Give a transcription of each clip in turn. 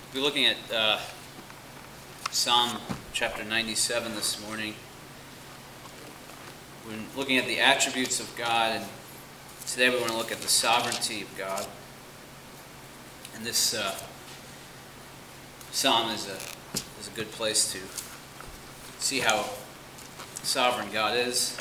We're looking at Psalm chapter 97 this morning. We're looking at the attributes of God, and today we want to look at the sovereignty of God. And this psalm is a good place to see how sovereign God is.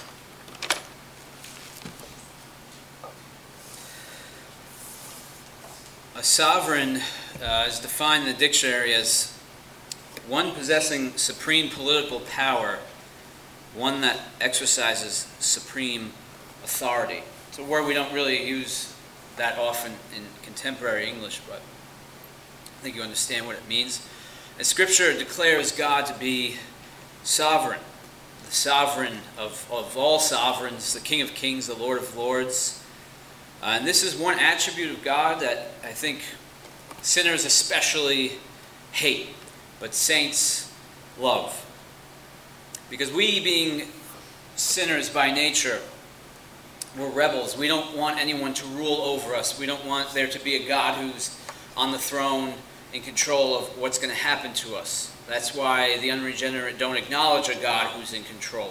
A sovereign is defined in the dictionary as one possessing supreme political power, one that exercises supreme authority. It's a word we don't really use that often in contemporary English, but I think you understand what it means. And Scripture declares God to be sovereign, the sovereign of all sovereigns, the King of Kings, the Lord of Lords. And this is one attribute of God that I think sinners especially hate, but saints love. Because we, being sinners by nature, we're rebels. We don't want anyone to rule over us. We don't want there to be a God who's on the throne in control of what's going to happen to us. That's why the unregenerate don't acknowledge a God who's in control.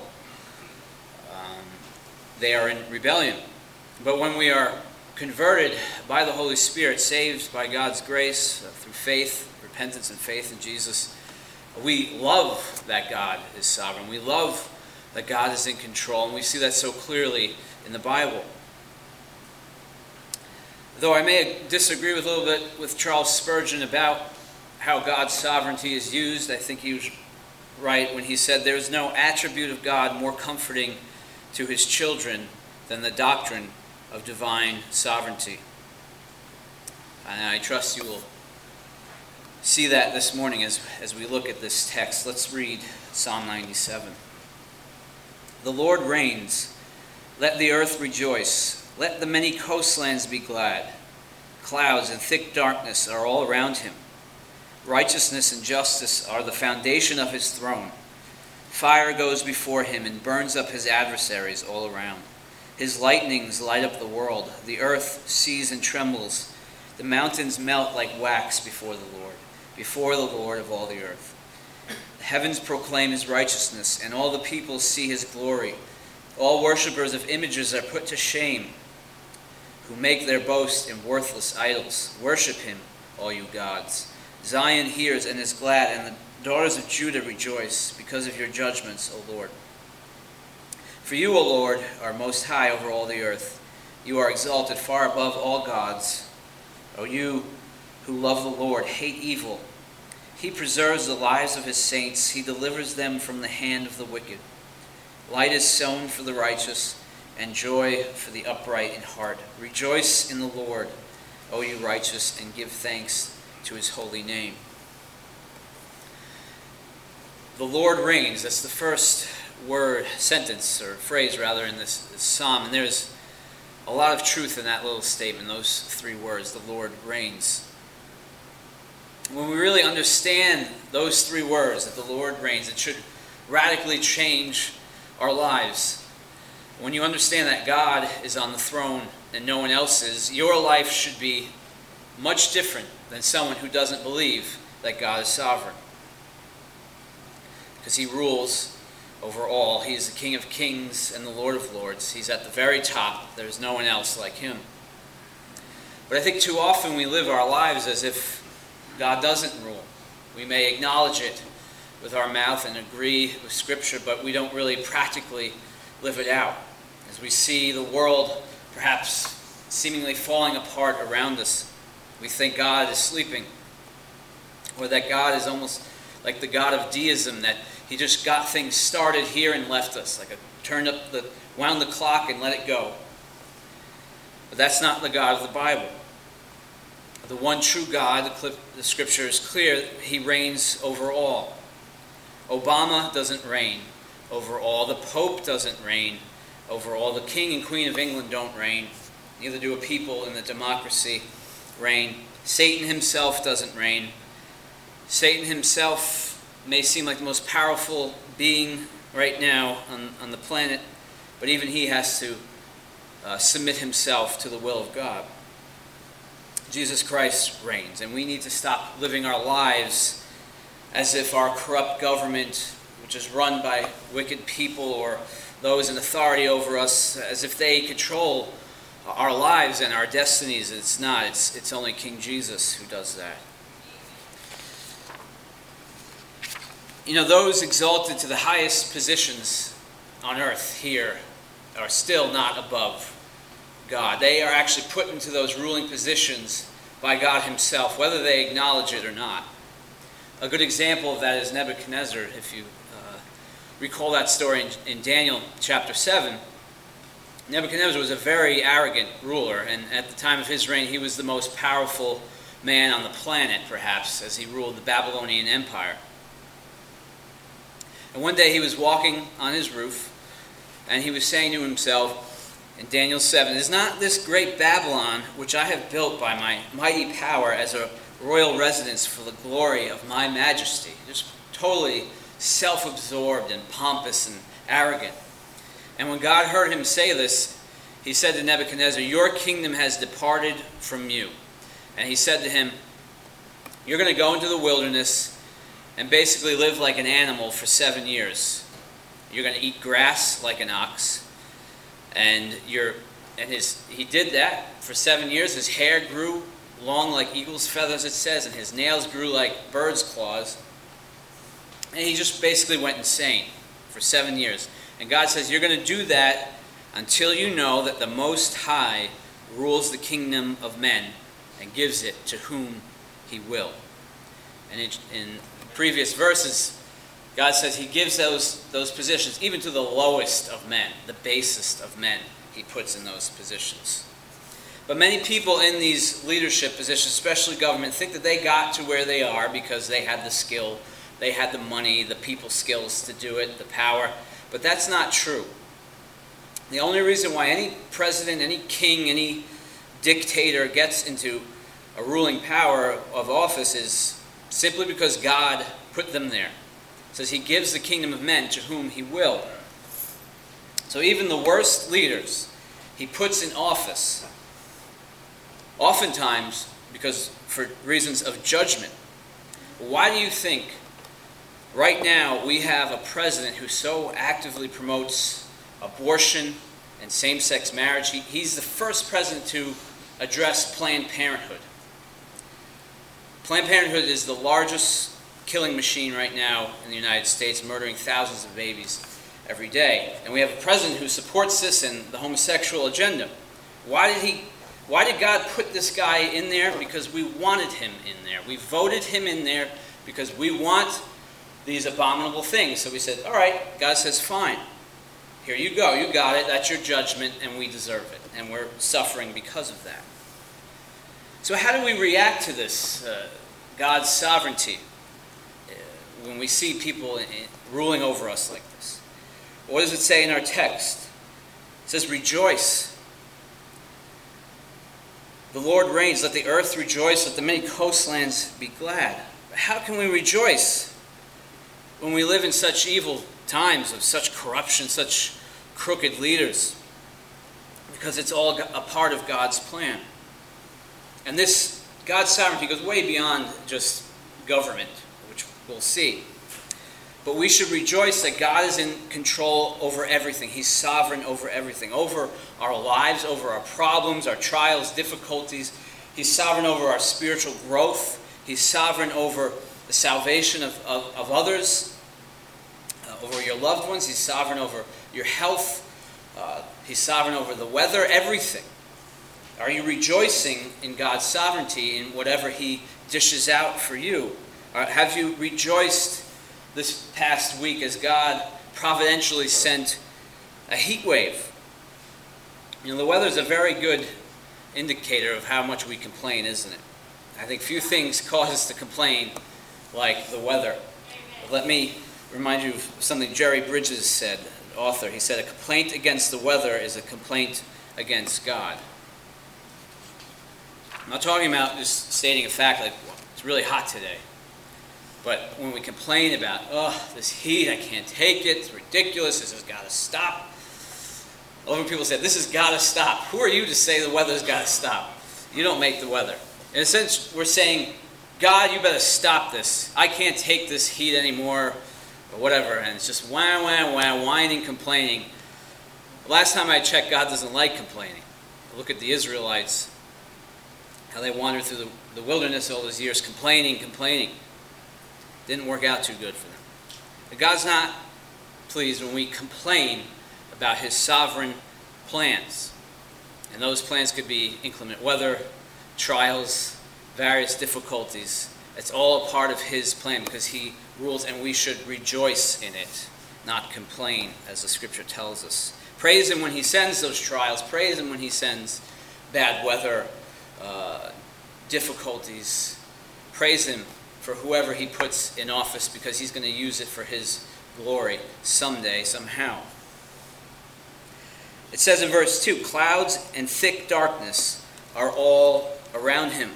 They are in rebellion. But when we are converted by the Holy Spirit, saved by God's grace through faith, repentance and faith in Jesus, we love that God is sovereign. We love that God is in control, and we see that so clearly in the Bible. Though I may disagree with a little bit with Charles Spurgeon about how God's sovereignty is used, I think he was right when he said there is no attribute of God more comforting to his children than the doctrine of divine sovereignty. And I trust you will see that this morning as we look at this text. Let's read Psalm 97. The Lord reigns. Let the earth rejoice. Let the many coastlands be glad. Clouds and thick darkness are all around him. Righteousness and justice are the foundation of his throne. Fire goes before him and burns up his adversaries all around. His lightnings light up the world. The earth sees and trembles. The mountains melt like wax before the Lord of all the earth. The heavens proclaim his righteousness, and all the people see his glory. All worshippers of images are put to shame, who make their boast in worthless idols. Worship him, all you gods. Zion hears and is glad, and the daughters of Judah rejoice because of your judgments, O Lord. For you, O Lord, are most high over all the earth. You are exalted far above all gods. O you who love the Lord, hate evil. He preserves the lives of his saints. He delivers them from the hand of the wicked. Light is sown for the righteous, and joy for the upright in heart. Rejoice in the Lord, O you righteous, and give thanks to his holy name. The Lord reigns. That's the first sentence or phrase in this psalm, and there's a lot of truth in that little statement, those three words, the Lord reigns. When we really understand those three words, that the Lord reigns, it should radically change our lives. When you understand that God is on the throne and no one else is, your life should be much different than someone who doesn't believe that God is sovereign. Because he rules over all. He is the King of Kings and the Lord of Lords. He's at the very top. There's no one else like him. But I think too often we live our lives as if God doesn't rule. We may acknowledge it with our mouth and agree with Scripture, but we don't really practically live it out. As we see the world perhaps seemingly falling apart around us, we think God is sleeping, or that God is almost like the God of deism, that he just got things started here and left us, like wound the clock and let it go. But that's not the God of the Bible. The one true God, the Scripture is clear, he reigns over all. Obama doesn't reign over all. The Pope doesn't reign over all. The King and Queen of England don't reign. Neither do a people in the democracy reign. Satan himself doesn't reign. Satan himself may seem like the most powerful being right now on the planet, but even he has to submit himself to the will of God. Jesus Christ reigns, and we need to stop living our lives as if our corrupt government, which is run by wicked people or those in authority over us, as if they control our lives and our destinies. It's not. It's only King Jesus who does that. You know, those exalted to the highest positions on earth here are still not above God. They are actually put into those ruling positions by God himself, whether they acknowledge it or not. A good example of that is Nebuchadnezzar. If you recall that story in Daniel chapter 7, Nebuchadnezzar was a very arrogant ruler, and at the time of his reign, he was the most powerful man on the planet, perhaps, as he ruled the Babylonian Empire. And one day he was walking on his roof, and he was saying to himself in Daniel 7, "Is not this great Babylon, which I have built by my mighty power as a royal residence for the glory of my majesty?" Just totally self-absorbed and pompous and arrogant. And when God heard him say this, he said to Nebuchadnezzar, "Your kingdom has departed from you." And he said to him, "You're going to go into the wilderness and basically live like an animal for 7 years. You're going to eat grass like an ox." And he did that for 7 years. His hair grew long like eagle's feathers, it says, and his nails grew like bird's claws. And he just basically went insane for 7 years. And God says, "You're going to do that until you know that the Most High rules the kingdom of men and gives it to whom he will." And in previous verses, God says he gives those positions even to the lowest of men, the basest of men, he puts in those positions. But many people in these leadership positions, especially government, think that they got to where they are because they had the skill, they had the money, the people skills to do it, the power. But that's not true. The only reason why any president, any king, any dictator gets into a ruling power of office is simply because God put them there. It says he gives the kingdom of men to whom he will. So even the worst leaders he puts in office, oftentimes because for reasons of judgment. Why do you think right now we have a president who so actively promotes abortion and same-sex marriage? He's the first president to address Planned Parenthood. Planned Parenthood is the largest killing machine right now in the United States, murdering thousands of babies every day. And we have a president who supports this and the homosexual agenda. Why did God put this guy in there? Because we wanted him in there. We voted him in there because we want these abominable things. So we said, all right, God says, fine. Here you go. You got it. That's your judgment, and we deserve it. And we're suffering because of that. So how do we react to this, God's sovereignty, when we see people ruling over us like this? What does it say in our text? It says, rejoice. The Lord reigns. Let the earth rejoice. Let the many coastlands be glad. But how can we rejoice when we live in such evil times of such corruption, such crooked leaders? Because it's all a part of God's plan. And this God's sovereignty goes way beyond just government, which we'll see. But we should rejoice that God is in control over everything. He's sovereign over everything, over our lives, over our problems, our trials, difficulties. He's sovereign over our spiritual growth. He's sovereign over the salvation of others, over your loved ones. He's sovereign over your health. He's sovereign over the weather, everything. Are you rejoicing in God's sovereignty in whatever he dishes out for you? Have you rejoiced this past week as God providentially sent a heat wave? You know, the weather is a very good indicator of how much we complain, isn't it? I think few things cause us to complain like the weather. But let me remind you of something Jerry Bridges said, an author. He said, a complaint against the weather is a complaint against God. I'm not talking about just stating a fact like, well, it's really hot today. But when we complain about, this heat, I can't take it, it's ridiculous, this has got to stop. A lot of people say, this has got to stop. Who are you to say the weather's got to stop? You don't make the weather. In a sense, we're saying, God, you better stop this. I can't take this heat anymore, or whatever. And it's just wah, wah, wah, whining, complaining. Last time I checked, God doesn't like complaining. Look at the Israelites, how they wandered through the wilderness all those years, complaining. Didn't work out too good for them. But God's not pleased when we complain about his sovereign plans. And those plans could be inclement weather, trials, various difficulties. It's all a part of his plan because he rules, and we should rejoice in it, not complain, as the scripture tells us. Praise him when he sends those trials. Praise him when he sends bad weather, difficulties. Praise him for whoever he puts in office, because he's going to use it for his glory someday, somehow. It says in verse 2, clouds and thick darkness are all around him.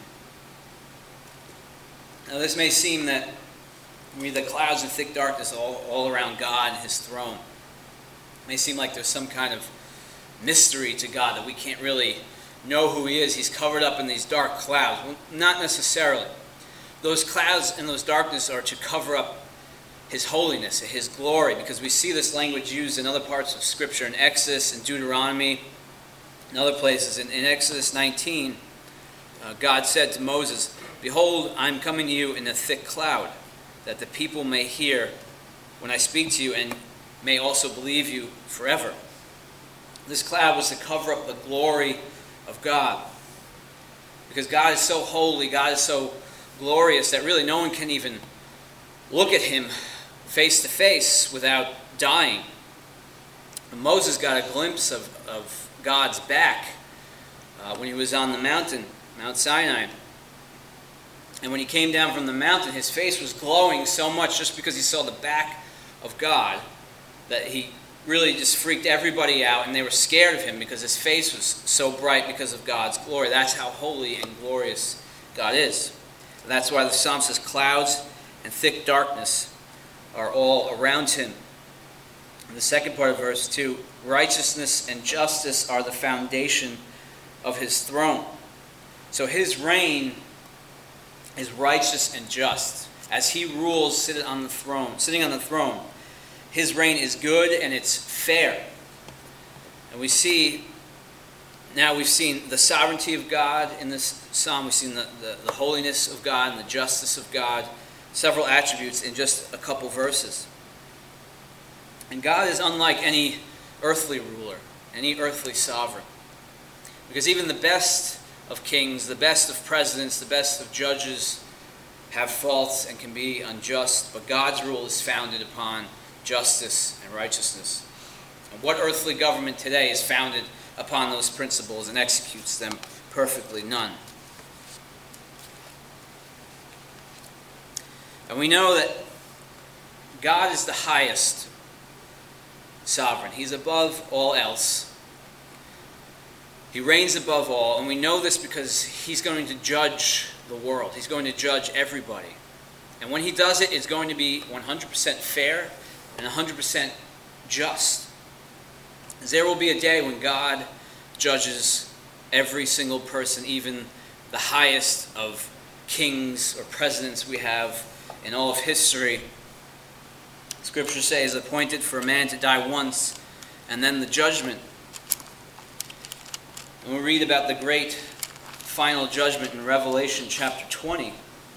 Now this may seem that we read the clouds and thick darkness all around God and his throne. It may seem like there's some kind of mystery to God, that we can't really know who he is. He's covered up in these dark clouds. Well, not necessarily. Those clouds and those darkness are to cover up his holiness, his glory, because we see this language used in other parts of Scripture, in Exodus and Deuteronomy, and other places. In Exodus 19, God said to Moses, "Behold, I'm coming to you in a thick cloud, that the people may hear when I speak to you, and may also believe you forever." This cloud was to cover up the glory of God, because God is so holy, God is so glorious, that really no one can even look at him face to face without dying. And Moses got a glimpse of God's back when he was on the mountain, Mount Sinai. And when he came down from the mountain, his face was glowing so much just because he saw the back of God, that he really just freaked everybody out, and they were scared of him because his face was so bright because of God's glory. That's how holy and glorious God is. And that's why the psalm says, clouds and thick darkness are all around him. In the second part of verse 2, righteousness and justice are the foundation of his throne. So his reign is righteous and just. As he rules sitting on the throne, his reign is good and it's fair. And we've seen the sovereignty of God in this psalm. We've seen the holiness of God and the justice of God, several attributes in just a couple verses. And God is unlike any earthly ruler, any earthly sovereign. Because even the best of kings, the best of presidents, the best of judges have faults and can be unjust. But God's rule is founded upon justice and righteousness. And what earthly government today is founded upon those principles and executes them perfectly? None. And we know that God is the highest sovereign. He's above all else. He reigns above all, and we know this because he's going to judge the world. He's going to judge everybody. And when he does it, it's going to be 100% fair and 100% just. There will be a day when God judges every single person, even the highest of kings or presidents we have in all of history. Scripture says, appointed for a man to die once, and then the judgment. And we read about the great final judgment in Revelation chapter 20.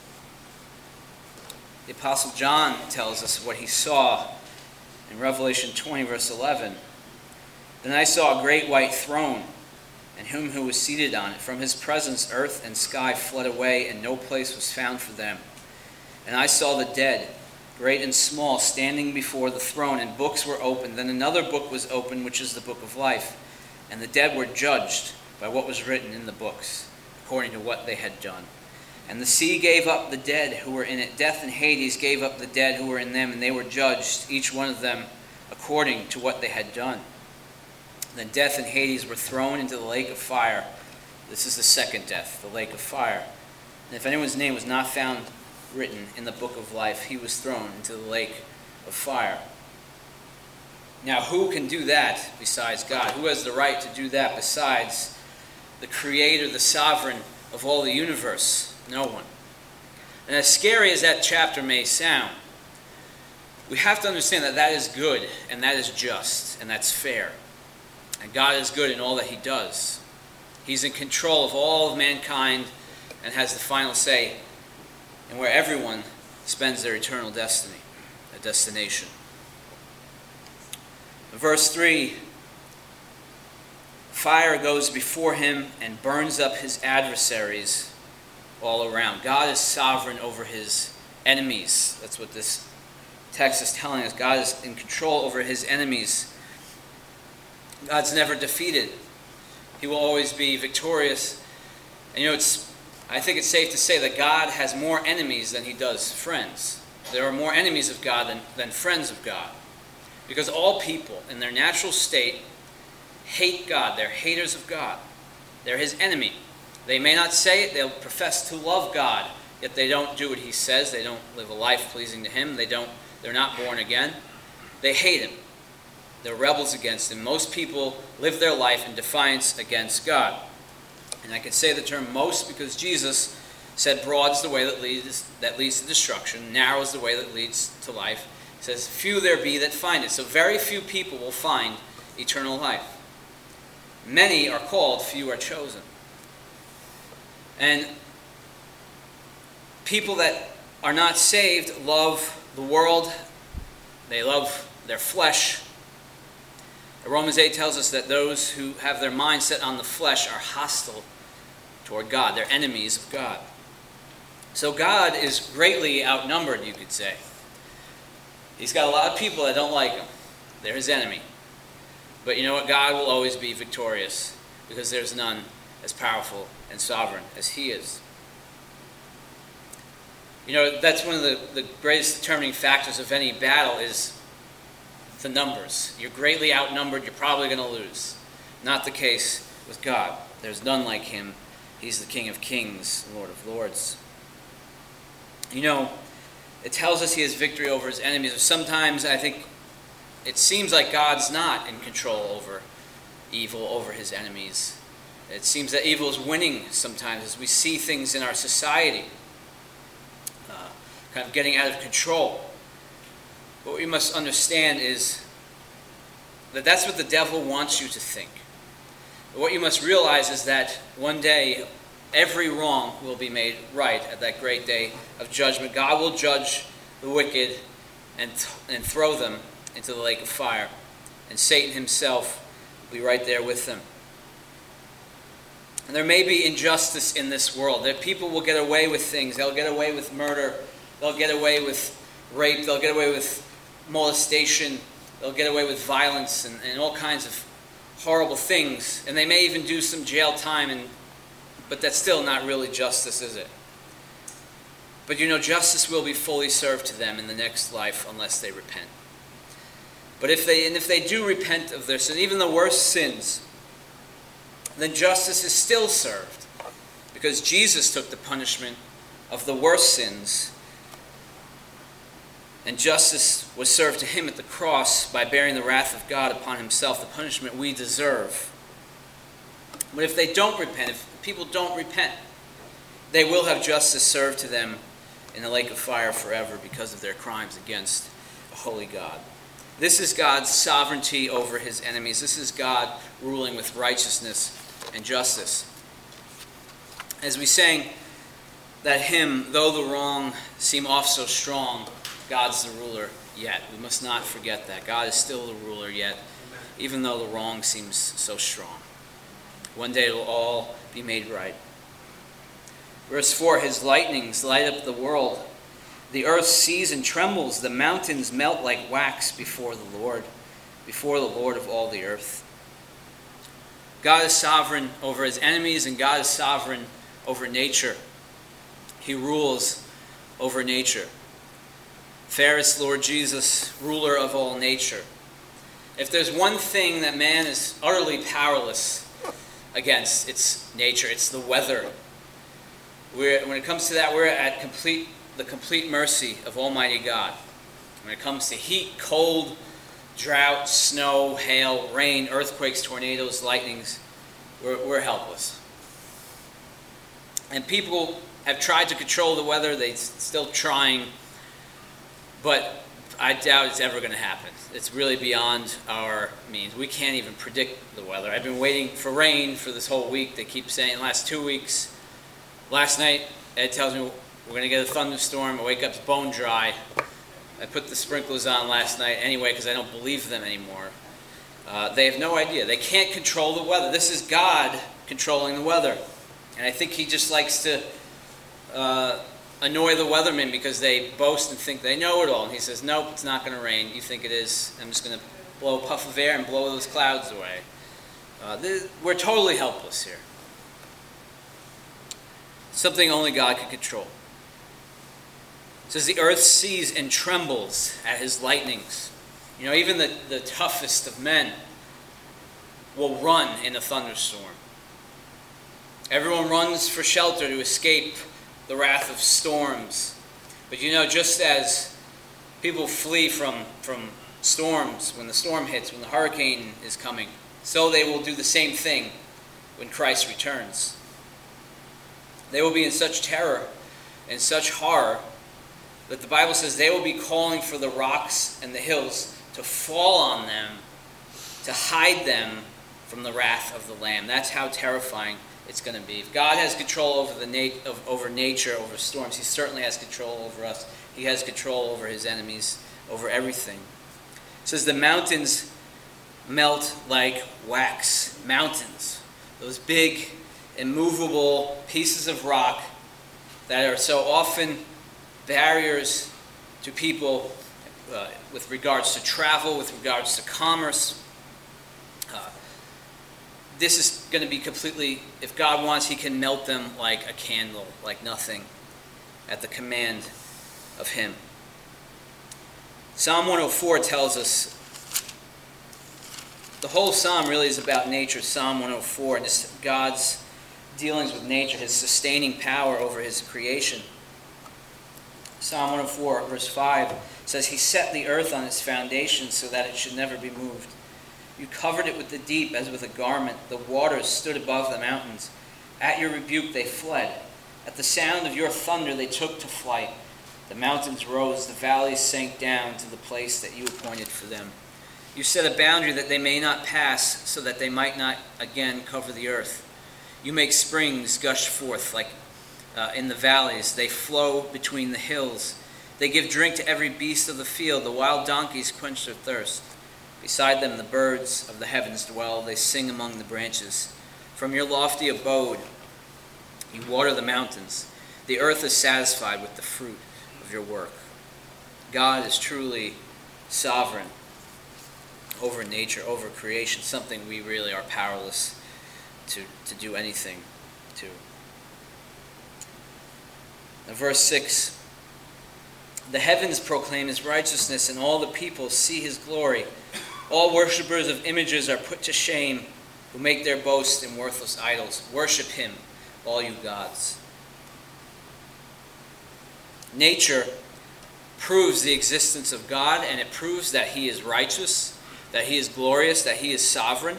The Apostle John tells us what he saw in Revelation 20, verse 11. Then I saw a great white throne, and him who was seated on it. From his presence earth and sky fled away, and no place was found for them. And I saw the dead, great and small, standing before the throne, and books were opened. Then another book was opened, which is the book of life. And the dead were judged by what was written in the books, according to what they had done. And the sea gave up the dead who were in it. Death and Hades gave up the dead who were in them, and they were judged, each one of them, according to what they had done. Then death and Hades were thrown into the lake of fire. This is the second death, the lake of fire. And if anyone's name was not found written in the book of life, he was thrown into the lake of fire. Now, who can do that besides God? Who has the right to do that besides the creator, the sovereign of all the universe? No one. And as scary as that chapter may sound, we have to understand that that is good, and that is just, and that's fair. And God is good in all that he does. He's in control of all of mankind and has the final say in where everyone spends their eternal destiny, a destination. Verse 3, fire goes before him and burns up his adversaries all around. God is sovereign over his enemies. That's what this text is telling us. God is in control over his enemies. God's never defeated. He will always be victorious. And I think it's safe to say that God has more enemies than he does friends. There are more enemies of God than friends of God. Because all people in their natural state hate God. They're haters of God. They're his enemy. They may not say it. They'll profess to love God, yet they don't do what he says. They don't live a life pleasing to him. They're not born again. They hate him. They're rebels against him. Most people live their life in defiance against God. And I can say the term most because Jesus said broad is the way that leads to destruction, narrow is the way that leads to life. He says, few there be that find it. So very few people will find eternal life. Many are called, few are chosen. And people that are not saved love the world. They love their flesh. Romans 8 tells us that those who have their mind set on the flesh are hostile toward God. They're enemies of God. So God is greatly outnumbered, you could say. He's got a lot of people that don't like him. They're his enemy. But you know what? God will always be victorious because there's none as powerful and sovereign as he is. That's one of the greatest determining factors of any battle is the numbers. You're greatly outnumbered, you're probably going to lose. Not the case with God. There's none like him. He's the King of Kings, Lord of Lords. It tells us he has victory over his enemies. Sometimes I think it seems like God's not in control over evil, over his enemies. It seems that evil is winning sometimes as we see things in our society kind of getting out of control. What we must understand is that that's what the devil wants you to think. But what you must realize is that one day every wrong will be made right at that great day of judgment. God will judge the wicked and throw them into the lake of fire. And Satan himself will be right there with them. And there may be injustice in this world. That people will get away with things. They'll get away with murder. They'll get away with rape. They'll get away with molestation. They'll get away with violence and all kinds of horrible things. And they may even do some jail time, but that's still not really justice, is it? But justice will be fully served to them in the next life unless they repent. But if they do repent of their sin, even the worst sins, then justice is still served. Because Jesus took the punishment of the worst sins. And justice was served to him at the cross by bearing the wrath of God upon himself, the punishment we deserve. But if they don't repent, if people don't repent, they will have justice served to them in the lake of fire forever because of their crimes against a holy God. This is God's sovereignty over his enemies. This is God ruling with righteousness and justice. As we sang that hymn, though the wrong seem oft so strong, God's the ruler yet. We must not forget that. God is still the ruler yet, even though the wrong seems so strong. One day it will all be made right. Verse 4, his lightnings light up the world. The earth sees and trembles. The mountains melt like wax before the Lord of all the earth. God is sovereign over his enemies, and God is sovereign over nature. He rules over nature. Fairest Lord Jesus, ruler of all nature. If there's one thing that man is utterly powerless against, it's nature, it's the weather. When it comes to that, we're at the complete mercy of Almighty God. When it comes to heat, cold, drought, snow, hail, rain, earthquakes, tornadoes, lightnings, we're helpless. And people have tried to control the weather. They're still trying. But I doubt it's ever going to happen. It's really beyond our means. We can't even predict the weather. I've been waiting for rain for this whole week. They keep saying the last 2 weeks. Last night, Ed tells me we're going to get a thunderstorm. I wake up, it's bone dry. I put the sprinklers on last night anyway because I don't believe them anymore. They have no idea. They can't control the weather. This is God controlling the weather. And I think he just likes to annoy the weathermen because they boast and think they know it all. And he says, nope, it's not going to rain. You think it is. I'm just going to blow a puff of air and blow those clouds away. We're totally helpless here. Something only God can control. It says the earth sees and trembles at his lightnings. You know, even the toughest of men will run in a thunderstorm. Everyone runs for shelter to escape the wrath of storms. But you know, just as people flee from storms when the storm hits, when the hurricane is coming, so they will do the same thing when Christ returns. They will be in such terror and such horror that the Bible says they will be calling for the rocks and the hills to fall on them, to hide them from the wrath of the Lamb. That's how terrifying it's going to be. If God has control over over nature, over storms, he certainly has control over us. He has control over his enemies, over everything. It says the mountains melt like wax. Mountains, those big, immovable pieces of rock that are so often barriers to people with regards to travel, with regards to commerce. This is going to be completely, if God wants, he can melt them like a candle, like nothing, at the command of him. Psalm 104 tells us, the whole psalm really is about nature, Psalm 104, and just God's dealings with nature, his sustaining power over his creation. Psalm 104, verse 5 says, he set the earth on its foundation so that it should never be moved. You covered it with the deep as with a garment. The waters stood above the mountains. At your rebuke they fled. At the sound of your thunder they took to flight. The mountains rose, the valleys sank down to the place that you appointed for them. You set a boundary that they may not pass, so that they might not again cover the earth. You make springs gush forth like in the valleys. They flow between the hills. They give drink to every beast of the field. The wild donkeys quench their thirst. Beside them the birds of the heavens dwell. They sing among the branches. From your lofty abode you water the mountains. The earth is satisfied with the fruit of your work. God is truly sovereign over nature, over creation, something we really are powerless to do anything to. Now, verse 6, the heavens proclaim his righteousness, and all the people see his glory. All worshippers of images are put to shame, who make their boast in worthless idols. Worship him, all you gods. Nature proves the existence of God, and it proves that he is righteous, that he is glorious, that he is sovereign.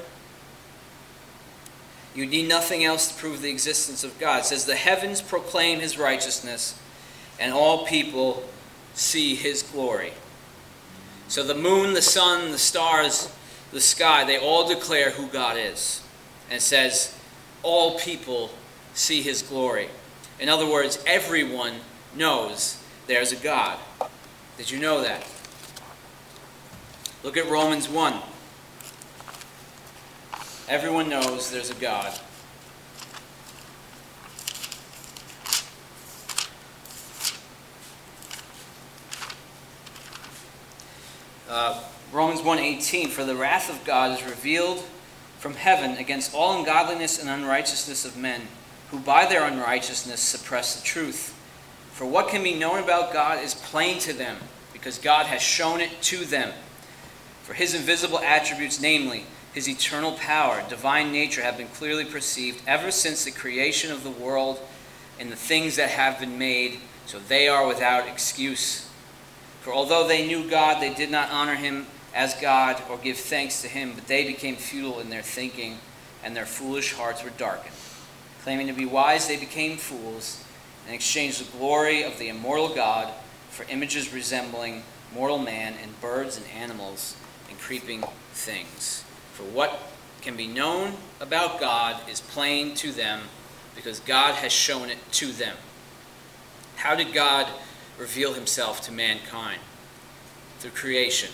You need nothing else to prove the existence of God. It says, the heavens proclaim his righteousness, and all people see his glory. So the moon, the sun, the stars, the sky, they all declare who God is. And it says, all people see his glory. In other words, everyone knows there's a God. Did you know that? Look at Romans 1. Everyone knows there's a God. Romans 1:18, for the wrath of God is revealed from heaven against all ungodliness and unrighteousness of men, who by their unrighteousness suppress the truth. For what can be known about God is plain to them, because God has shown it to them. For his invisible attributes, namely his eternal power, divine nature, have been clearly perceived ever since the creation of the world and the things that have been made, so they are without excuse. For although they knew God, they did not honor him as God or give thanks to him, but they became futile in their thinking, and their foolish hearts were darkened. Claiming to be wise, they became fools and exchanged the glory of the immortal God for images resembling mortal man and birds and animals and creeping things. For what can be known about God is plain to them because God has shown it to them. How did God reveal himself to mankind? Through creation.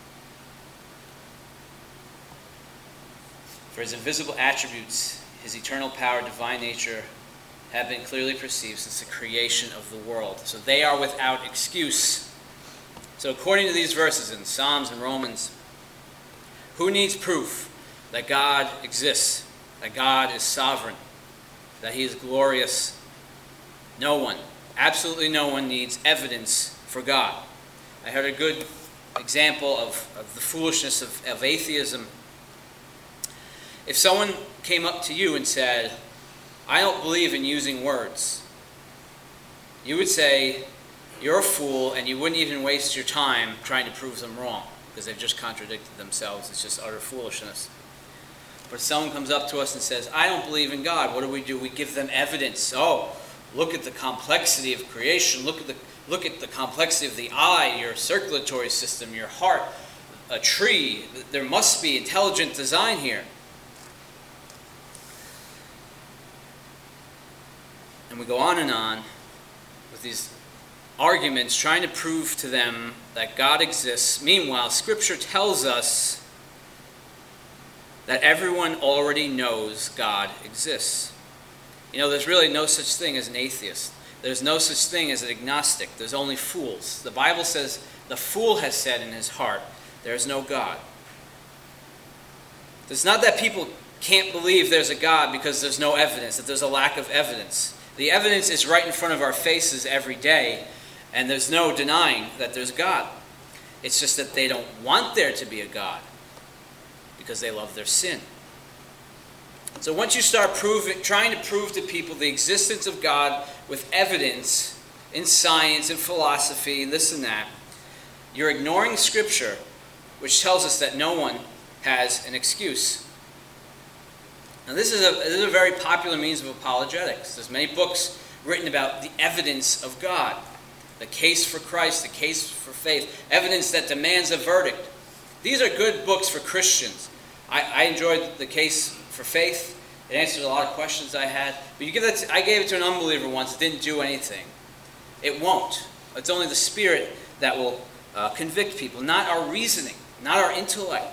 For his invisible attributes, his eternal power, divine nature, have been clearly perceived since the creation of the world. So they are without excuse. So according to these verses in Psalms and Romans, who needs proof that God exists, that God is sovereign, that he is glorious? No one, absolutely no one needs evidence for God. I heard a good example of the foolishness of atheism. If someone came up to you and said, I don't believe in using words, you would say, you're a fool, and you wouldn't even waste your time trying to prove them wrong, because they've just contradicted themselves. It's just utter foolishness. But if someone comes up to us and says, I don't believe in God, what do? We give them evidence. Oh, look at the complexity of creation. Look at the complexity of the eye, your circulatory system, your heart, a tree. There must be intelligent design here. And we go on with these arguments trying to prove to them that God exists. Meanwhile, Scripture tells us that everyone already knows God exists. You know, there's really no such thing as an atheist. There's no such thing as an agnostic. There's only fools. The Bible says the fool has said in his heart, there is no God. It's not that people can't believe there's a God because there's no evidence, that there's a lack of evidence. The evidence is right in front of our faces every day, and there's no denying that there's God. It's just that they don't want there to be a God because they love their sin. So once you start trying to prove to people the existence of God with evidence in science and philosophy and this and that, you're ignoring Scripture, which tells us that no one has an excuse. Now this is a very popular means of apologetics. There's many books written about the evidence of God, the case for Christ, the case for faith, evidence that demands a verdict. These are good books for Christians. I enjoyed the case for faith. It answered a lot of questions I had. But I gave it to an unbeliever once. It didn't do anything. It won't. It's only the Spirit that will convict people, not our reasoning, not our intellect.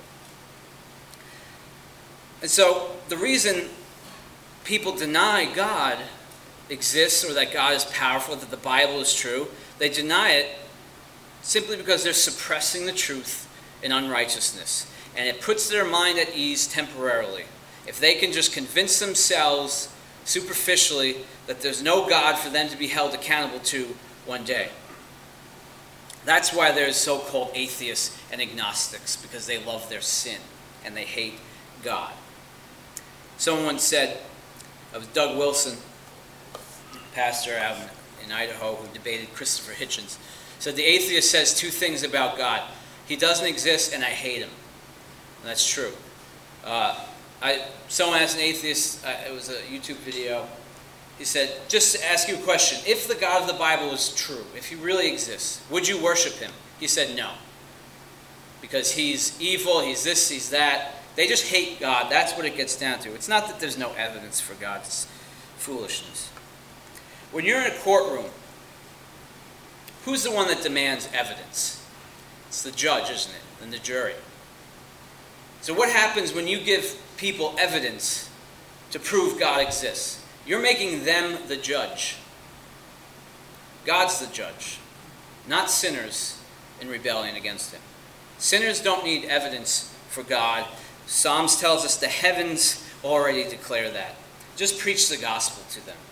And so the reason people deny God exists or that God is powerful, that the Bible is true, they deny it simply because they're suppressing the truth in unrighteousness. And it puts their mind at ease temporarily. If they can just convince themselves superficially that there's no God for them to be held accountable to one day. That's why there's so-called atheists and agnostics, because they love their sin and they hate God. Someone once said, it was Doug Wilson, pastor out in Idaho who debated Christopher Hitchens, said the atheist says two things about God. He doesn't exist and I hate him. And that's true. Someone asked an atheist, it was a YouTube video, he said, just to ask you a question, if the God of the Bible is true, if he really exists, would you worship him? He said no. Because he's evil, he's this, he's that. They just hate God. That's what it gets down to. It's not that there's no evidence for God. It's foolishness. When you're in a courtroom, who's the one that demands evidence? It's the judge, isn't it? And the jury. So what happens when you give people evidence to prove God exists? You're making them the judge. God's the judge, not sinners in rebellion against him. Sinners don't need evidence for God. Psalms tells us the heavens already declare that. Just preach the gospel to them.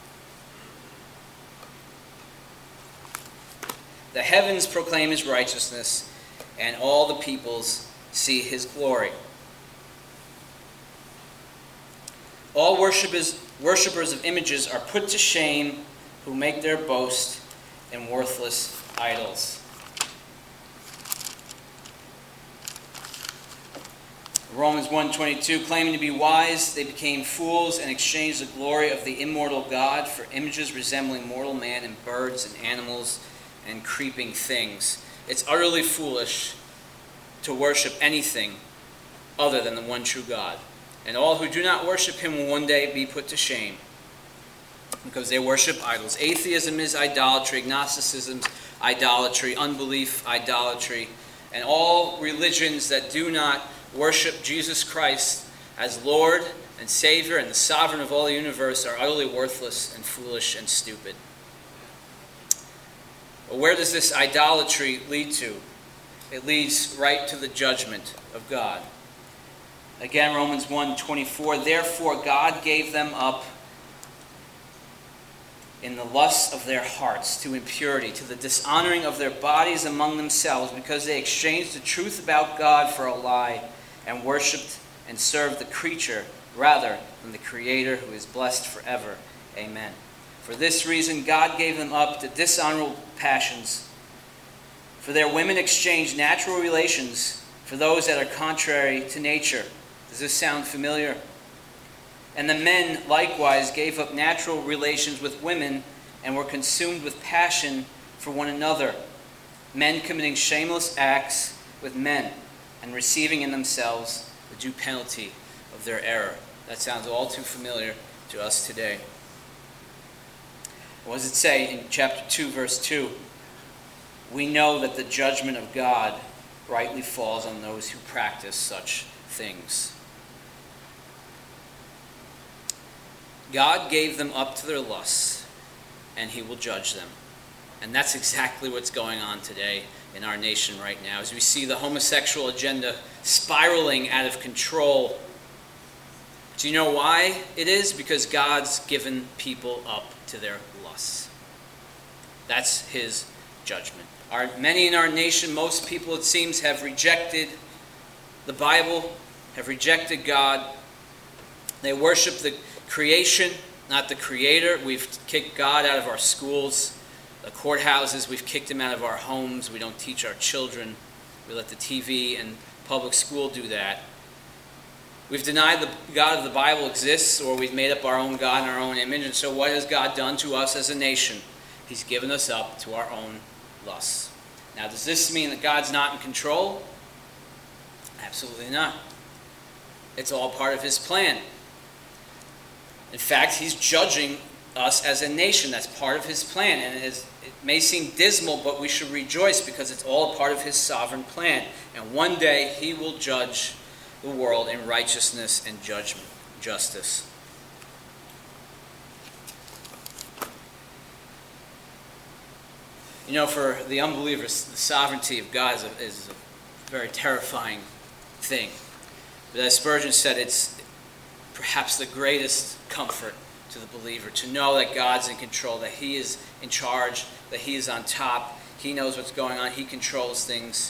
The heavens proclaim his righteousness, and all the peoples see his glory. All worshippers of images are put to shame who make their boast in worthless idols. Romans 1:22, claiming to be wise, they became fools and exchanged the glory of the immortal God for images resembling mortal man and birds and animals and creeping things. It's utterly foolish to worship anything other than the one true God. And all who do not worship him will one day be put to shame because they worship idols. Atheism is idolatry, agnosticism is idolatry, unbelief, idolatry, and all religions that do not worship Jesus Christ as Lord and Savior and the sovereign of all the universe are utterly worthless and foolish and stupid. But where does this idolatry lead to? It leads right to the judgment of God. Again, Romans 1:24, therefore God gave them up in the lust of their hearts to impurity, to the dishonoring of their bodies among themselves, because they exchanged the truth about God for a lie and worshipped and served the creature rather than the Creator, who is blessed forever. Amen. For this reason, God gave them up to dishonorable passions. For their women exchanged natural relations for those that are contrary to nature. Does this sound familiar? And the men likewise gave up natural relations with women and were consumed with passion for one another, men committing shameless acts with men and receiving in themselves the due penalty of their error. That sounds all too familiar to us today. What does it say in chapter 2, verse 2? We know that the judgment of God rightly falls on those who practice such things. God gave them up to their lusts, and he will judge them. And that's exactly what's going on today in our nation right now, as we see the homosexual agenda spiraling out of control. Do you know why it is? Because God's given people up to their lusts. That's his judgment. Many in our nation, most people it seems, have rejected the Bible, have rejected God. They worship the creation, not the Creator. We've kicked God out of our schools, the courthouses. We've kicked him out of our homes. We don't teach our children. We let the TV and public school do that. We've denied the God of the Bible exists, or we've made up our own God in our own image. And so what has God done to us as a nation? He's given us up to our own lusts. Now, does this mean that God's not in control? Absolutely not. It's all part of his plan. In fact, he's judging us as a nation. That's part of his plan. And it may seem dismal, but we should rejoice because it's all part of his sovereign plan. And one day he will judge the world in righteousness and justice. You know, for the unbelievers, the sovereignty of God is a very terrifying thing. But as Spurgeon said, it's perhaps the greatest comfort to the believer to know that God's in control, that he is in charge, that he is on top, he knows what's going on, he controls things.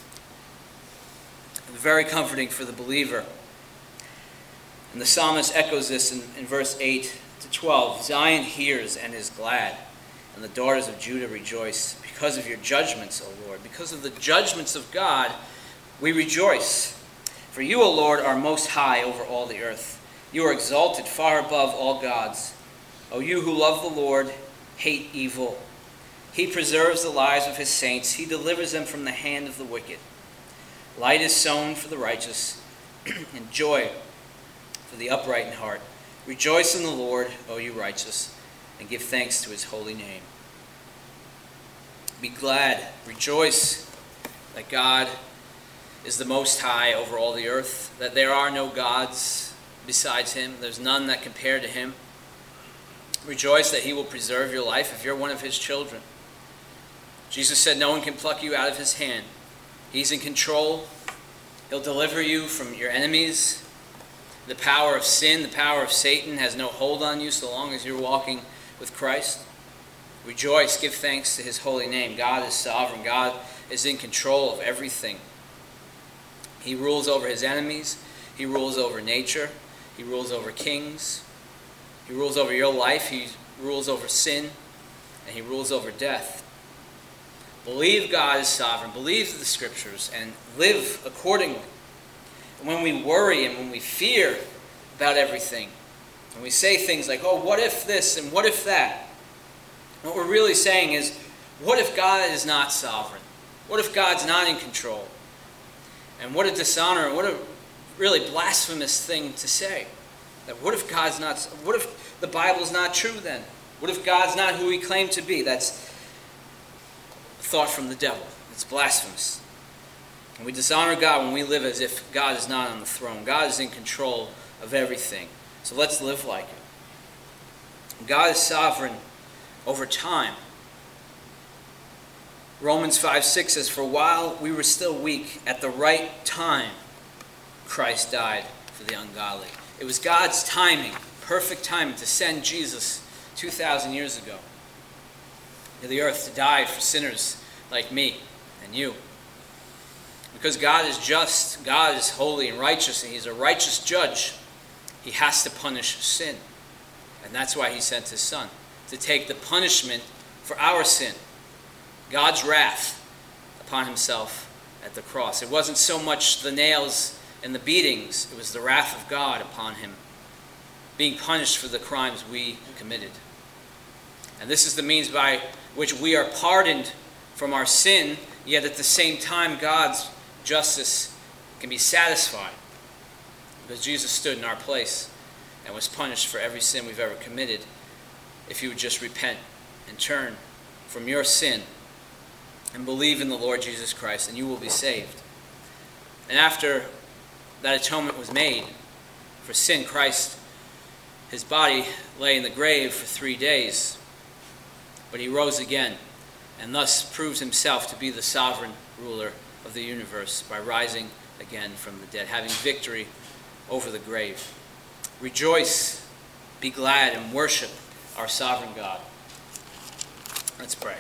Very comforting for the believer. And the psalmist echoes this in verse 8 to 12. Zion hears and is glad, and the daughters of Judah rejoice because of your judgments, O Lord. Because of the judgments of God, we rejoice. For you, O Lord, are most high over all the earth. You are exalted far above all gods. O you who love the Lord, hate evil. He preserves the lives of his saints. He delivers them from the hand of the wicked. Light is sown for the righteous, and joy for the upright in heart. Rejoice in the Lord, O you righteous, and give thanks to his holy name. Be glad, rejoice that God is the Most High over all the earth, that there are no gods besides him. There's none that compare to him. Rejoice that he will preserve your life if you're one of his children. Jesus said no one can pluck you out of his hand. He's in control. He'll deliver you from your enemies. The power of sin, the power of Satan has no hold on you so long as you're walking with Christ. Rejoice, give thanks to his holy name. God is sovereign. God is in control of everything. He rules over his enemies. He rules over nature. He rules over kings. He rules over your life. He rules over sin. And he rules over death. Believe God is sovereign. Believe the scriptures and live accordingly. And when we worry and when we fear about everything, and we say things like, oh, what if this and what if that? What we're really saying is, what if God is not sovereign? What if God's not in control? And what a dishonor, what a really blasphemous thing to say. That what if God's not, what if the Bible's not true then? What if God's not who he claimed to be? That's a thought from the devil. It's blasphemous. And we dishonor God when we live as if God is not on the throne. God is in control of everything. So let's live like it. God is sovereign over time. Romans 5:6 says, for while we were still weak, at the right time, Christ died for the ungodly. It was God's timing, perfect timing, to send Jesus 2,000 years ago to the earth to die for sinners like me and you. Because God is just, God is holy and righteous, and he's a righteous judge. He has to punish sin. And that's why he sent his son, to take the punishment for our sin. God's wrath upon himself at the cross. It wasn't so much the nails and the beatings, it was the wrath of God upon him, being punished for the crimes we committed. And this is the means by which we are pardoned from our sin, yet at the same time God's justice can be satisfied. Because Jesus stood in our place and was punished for every sin we've ever committed. If you would just repent and turn from your sin and believe in the Lord Jesus Christ, and you will be saved. And after that atonement was made for sin, Christ, his body lay in the grave for 3 days, but he rose again, and thus proves himself to be the sovereign ruler of the universe by rising again from the dead, having victory over the grave. Rejoice, be glad, and worship our sovereign God. Let's pray.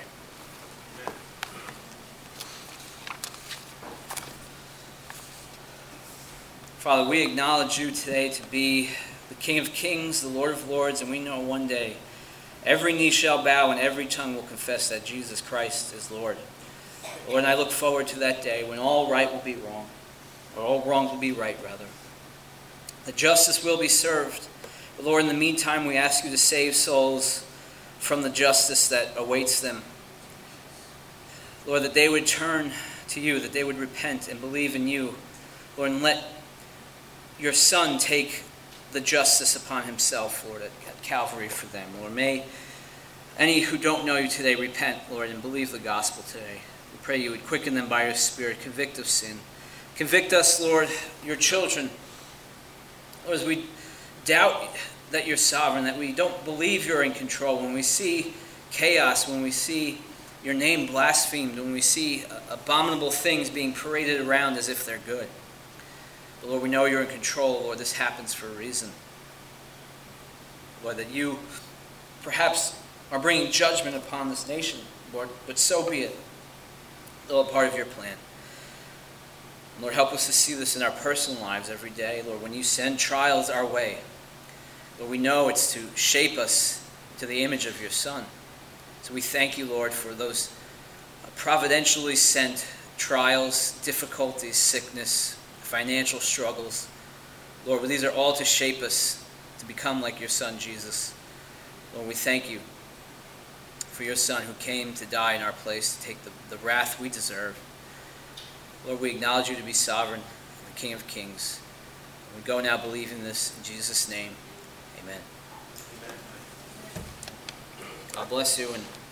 Father, we acknowledge you today to be the King of Kings, the Lord of Lords, and we know one day every knee shall bow and every tongue will confess that Jesus Christ is Lord. Lord, and I look forward to that day when all right will be wrong, or all wrong will be right, rather. That justice will be served. But Lord, in the meantime, we ask you to save souls from the justice that awaits them. Lord, that they would turn to you, that they would repent and believe in you. Lord, and let your Son take the justice upon himself, Lord, at Calvary for them. Lord, may any who don't know you today repent, Lord, and believe the gospel today. We pray you would quicken them by your Spirit, convict of sin. Convict us, Lord, your children, Lord, as we doubt that you're sovereign, that we don't believe you're in control, when we see chaos, when we see your name blasphemed, when we see abominable things being paraded around as if they're good. But Lord, we know you're in control. Lord, this happens for a reason. Lord, that you perhaps are bringing judgment upon this nation, Lord, but so be it. It's all a part of your plan. Lord, help us to see this in our personal lives every day. Lord, when you send trials our way, Lord, we know it's to shape us to the image of your Son. So we thank you, Lord, for those providentially sent trials, difficulties, sickness, financial struggles. Lord, but these are all to shape us to become like your Son, Jesus. Lord, we thank you for your Son who came to die in our place, to take the wrath we deserve. Lord, we acknowledge you to be sovereign, the King of Kings. We go now believing this in Jesus' name. Amen. God bless you. And